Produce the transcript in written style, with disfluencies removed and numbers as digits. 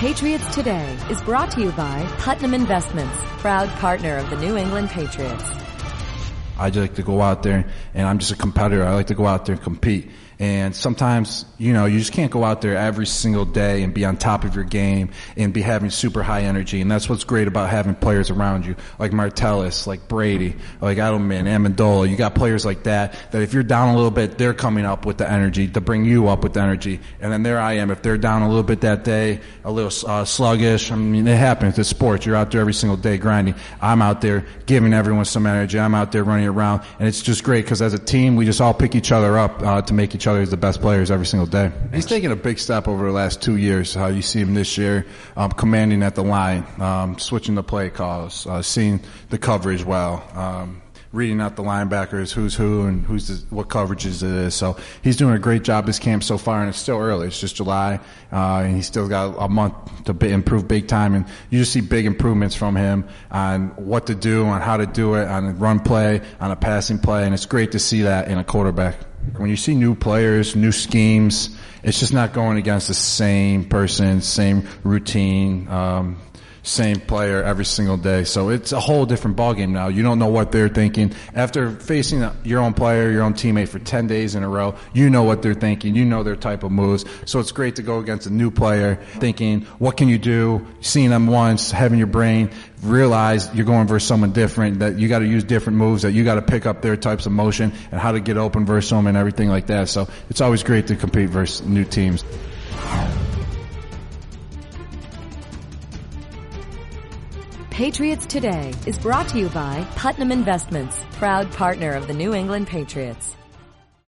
Patriots Today is brought to you by Putnam Investments, proud partner of the New England Patriots. I just like to go out there, and I'm just a competitor. I like to go out there and compete. And sometimes, you just can't go out there every single day and be on top of your game and be having super high energy. And that's what's great about having players around you, like Martellus, like Brady, like Edelman, Amendola. You got players like that if you're down a little bit, they're coming up with the energy to bring you up with the energy. And then there I am. If they're down a little bit that day, a little sluggish, I mean, it happens. It's sports. You're out there every single day grinding. I'm out there giving everyone some energy. I'm out there running around. And it's just great because as a team, we just all pick each other up to make each other the best players every single day. He's taken a big step over the last 2 years. How you see him this year, commanding at the line, switching the play calls, seeing the coverage well, reading out the linebackers, who's who and what coverages it is. So he's doing a great job this camp so far, and it's still early. It's just July, and he's still got a month to improve big time. And you just see big improvements from him on what to do, on how to do it, on a run play, on a passing play, and it's great to see that in a quarterback. When you see new players, new schemes, it's just not going against the same person, same routine, same player every single day. So it's a whole different ballgame now. You don't know what they're thinking. After facing your own player, your own teammate for 10 days in a row, you know what they're thinking. You know their type of moves. So it's great to go against a new player, thinking, what can you do? Seeing them once, having your brain realize you're going versus someone different, that you got to use different moves, that you got to pick up their types of motion and how to get open versus them and everything like that. So it's always great to compete versus new teams. Patriots Today is brought to you by Putnam Investments, proud partner of the New England Patriots.